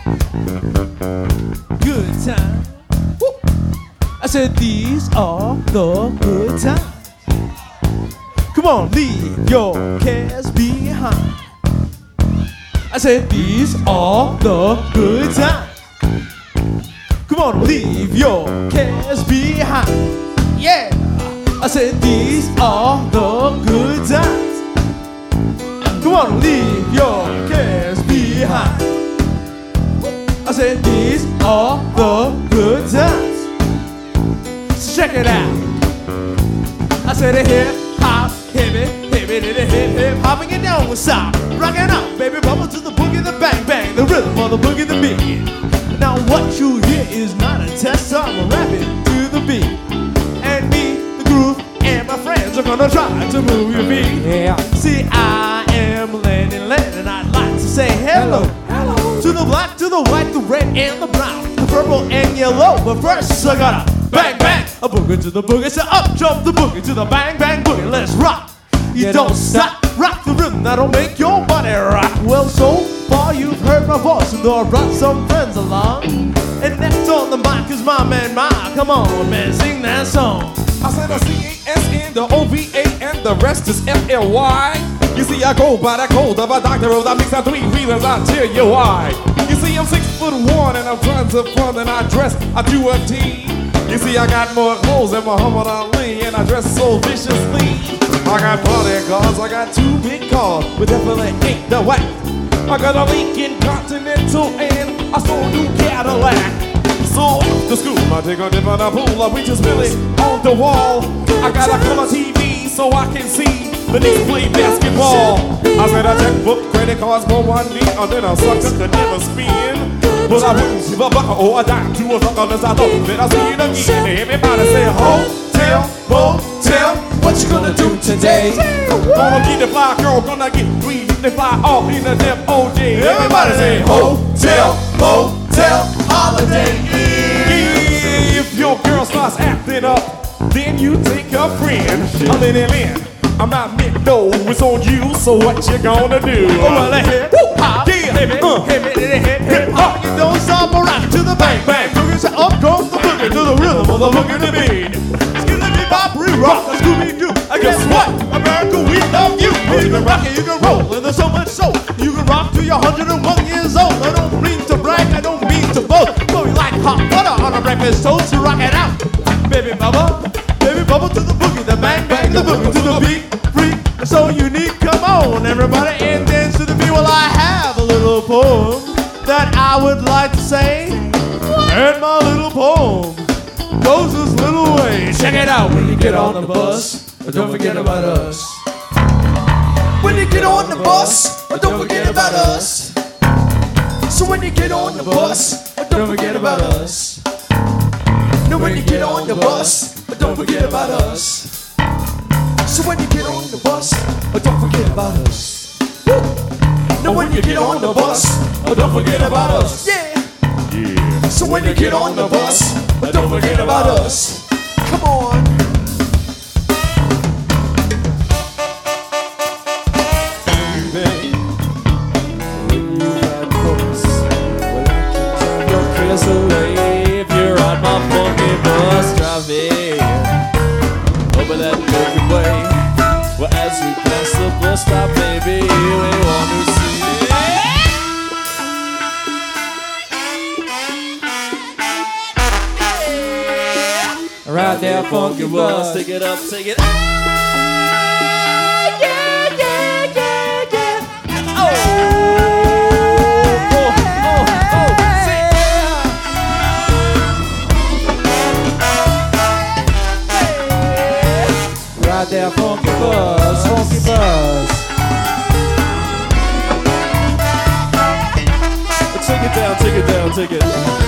Good time. Woo. I said these are the good times. Come on, leave your cares behind. I said these are the good times. Come on, leave your cares behind. Yeah. I said these are the good times. Come on, leave your cares behind. I said these are the good times. So check it out. I said a hip hop, hip hopping it down with stop, rocking out, baby, bubble to the boogie, the bang bang, the rhythm of the boogie, the beat. Now what you hear is not a test, I'm rapping to the beat, and me, the groove, and my friends are gonna try to move your feet. Yeah. See, I am Lennon, and I'd like to say hello, hello to the black, to the white, the red, and the brown, the purple and yellow. But first, I gotta bang bang, a boogie to the boogie, so up jump the boogie to the bang bang boogie. Let's rock. You don't stop, rock the rhythm that'll make your body rock. Well, so far you've heard my voice, and though I brought some friends along. And next on the mic is my man, come on, man, sing that song. I said a C-A-S-N, the O-V-A, and the rest is F-L-Y. You see, I go by that code of a doctor, I mix out 3 reasons, I'll tell you why. You see, I'm 6'1", and I'm tons of fun, and I dress, I do a T. You see, I got more clothes than Muhammad Ali, and I dress so viciously. I got bodyguards, I got 2 big cars, but definitely ain't the white. I got a Lincoln Continental and a small new Cadillac. So after school, I take a dip in the pool, we just really on the wall. I got a color TV so I can see the Knicks play basketball. I said a checkbook, credit cards, more money, and then a sucker could never spin. But I wouldn't give a buck or a dime to a sucker unless I thought that I see it again. Everybody say hotel, motel, what you gonna do today? Gonna get the fly girl, gonna get 3 the fly off in the damn OJ. Everybody say hotel, motel, holiday inn. If your girl starts acting up, then you take a friend. I'm in Lynn. I'm not meant, no, it's on you, so what you gonna do? Oh, well, hip hop, hip hop, you don't stop or rock to the bang bang. Boogie, so up goes the boogie to the rhythm of the boogie to beat. Skilly bop, re-rock, the Scooby-Doo. Guess what? America, we love you. You can rock it, you can roll, and there's so much so you can rock till you're 101 years old. I don't mean to brag, I don't mean to boast, but we like hot butter on a breakfast toast to rock it out. Baby bubble to the boogie, the bang bang, the boogie to the beat. So unique, come on everybody and dance to the beat. Well, I have a little poem that I would like to say, and my little poem goes this little way. Check it out. When you get on the bus, don't forget about us. When you get on the bus, don't forget about us. So when you get on the bus, don't forget about us. No, when you get on the bus, don't forget about us. So when you get on the bus, don't forget about us. Woo. No, when you get on the bus, don't forget about us. Yeah. So when you get on the bus, don't forget about us. Come on. Baby, when you ride bus, well, I can turn your cares away. If you're on my funky bus, drive in over that Milky Way. Well, as we pass the bus stop, baby, we want to see it. Ride that funky bus, take it up, take it up. Yeah, yeah, yeah, yeah. Oh, ride that funky bus, funky bus. Take it down, take it down, take it.